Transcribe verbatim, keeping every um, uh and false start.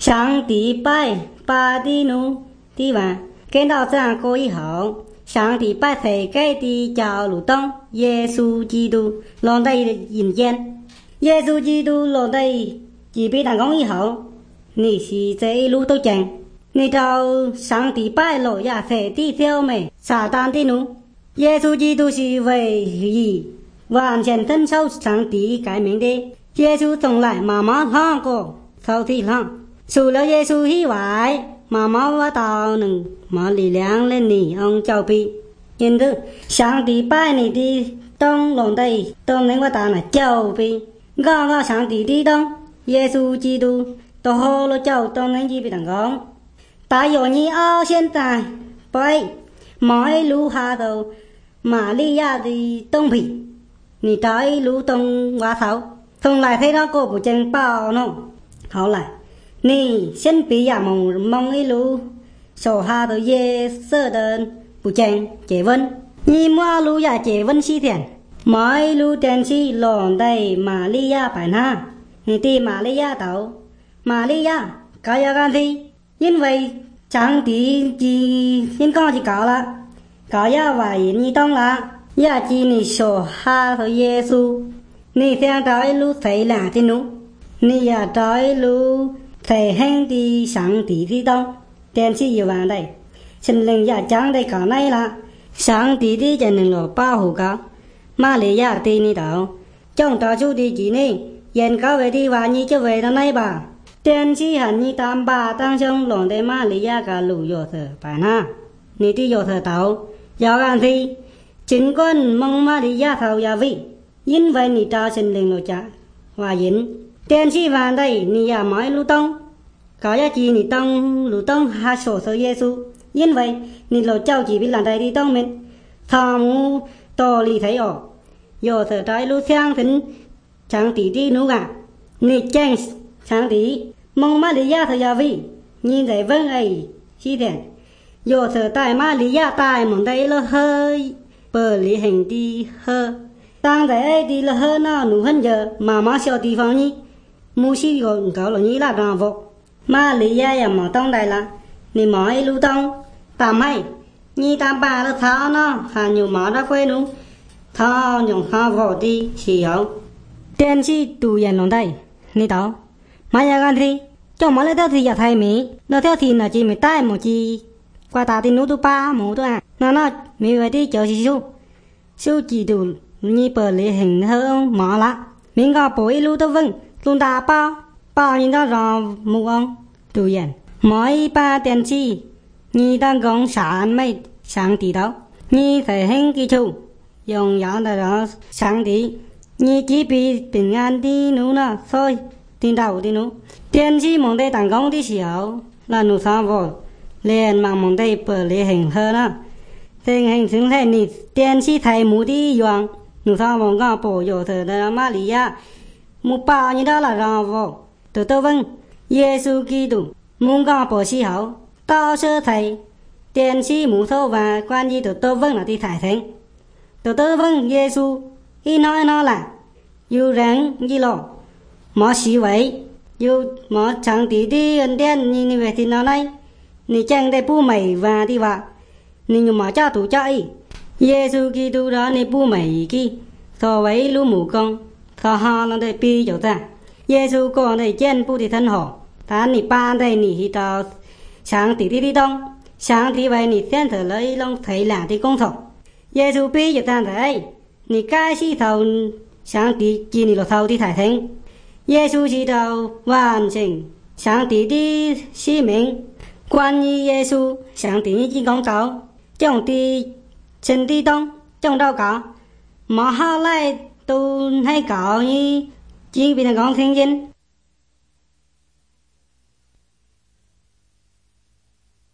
上帝拜巴的奴的话，见到这样过以后，上帝拜世界的教路东耶穌基督落地人間，耶穌基督落地自被打工以後，你是這一路都正，你到上帝拜落也是地消滅撒旦的奴，耶穌基督是唯一完全遵守上帝誡命的，耶穌從來冇冇看過受體上。除了耶穌以外，媽媽我到能冇力量令你用照備，因此上帝拜你的東落地都能我到來照備，我我上帝的東耶穌基督都好了照都能自備成功。但有你哦，現在拜mỗi路下到瑪利亞的東皮，你到一路東挖頭，從來thấy đó cô不chân bao nó，後來。你先別呀夢夢一路手下的夜色的不正結婚，你馬路呀結婚七天，每路電視落地瑪利亞辦下，你的瑪利亞島，瑪利亞搞要幹gì？因為上帝chỉ先講就搞了，搞要懷孕你懂了，也只你手下的耶穌，你想找一路誰倆的路，你也找一路。thể hiện đi sáng tí đi đông tiền chỉ yêu vàng đây xin linh giả chẳng đây cả này là sáng tí đi cho nên là bao hồ cả mà lấy giả tí đi đâu trong đó chú đi chỉ này yên cao về đi và như cho về đó này bà tiền chỉ hẳn như tam ba tăng trong lòng đây mà lấy giả cả lũ vô thờ phải ha ní đi vô thờ tàu do gan thì chính con mong mà lấy giả thầu giả vị因为你找xin linh lộ trả và yên tiền chỉ vàng đây你也买路东搞一次你當路東下所受耶穌，因為你老教只比人哋啲當面，他冇道理睇哦，有時在路相ถึง上帝啲奴啊，你正上帝蒙瑪利亞頭也會，你在問哎是的，有時在瑪利亞大蒙在了hơi bờ lý hình đi hơi，當在đi了hơi nó nụ hơn giờ mà mà小地方呢，冇事個搞了你啦讓服。mà lý do là mà tông đây là ni mỗi lưu tông tạm hay ni tam ba nó tháo nó hà nhiều mỏ đã quên đúng tháo nhung tháo vỏ đi chỉ hậu tiền chi tù yên lòng đây ni đó mà nhà gan thì cho mỗi lấy thì giờ thay mỹ nó theo thì là chỉ mới tay một chi qua ta thì nút tu ba một tu à nó nó mi về đi chờ chỉ su su chỉ đủ ni bờ lý hình hơn mỏ lá mình có bồi lưu tu vâng luôn ta bao bao nhiêu đó rồi mua ông tù yên mỗi ba tiền chi nhi đang gong sản mấy sáng tí đó nhi phải hình kỹ chủ dùng dạng đó sáng tí nhi chỉ bị bình an đi nữa nè thôi tin đầu đi nữa tiền chi mong đây tặng công đi xíu là nụ sao vô liền mà mong đây bờ lệ hình hơn á tình hình xứng thế nhi tiền chi thầy mù đi dùng nụ sao mong có bổ dụ thờ đó mà lý ya mù bao như đó là rò vô từ tôi vâng Giê-xu Kitô muốn có bộ sĩ hậu to sơ thầy tiền sĩ mũ thô và quan gì từ tôi vâng là đi thải thánh từ tôi vâng Giê-xu khi nói nó là yêu ráng gì lộ mỏ sĩ vậy yêu mỏ chẳng tí đi ấn đen như vậy thì nó này nì chẳng đây bù mày và đi vào nì nhưng mà cho tủ chạy Giê-xu Kitô đó nì bù mày kia so với lũ mũ công so ho nó đây pi chỗ ta Giê-xu còn đây trên bù thì thân họ ta nì ba đây nì hi tao sáng tí đi đi đông sáng tí vậy nì xem thử lấy long thấy là thì công thọ Giê-xu pi cho ta thấy nì cái si thầu sáng tí chỉ nì lo thầu đi thải thánh Giê-xu chỉ thầu hoàn chỉnh sáng tí đi si mình quan như Giê-xu sáng tí như chỉ công tàu trong tí chân đi đông trong đâu cả mà ha lại tu hay cả như chỉ bị thằng con thiên nhiên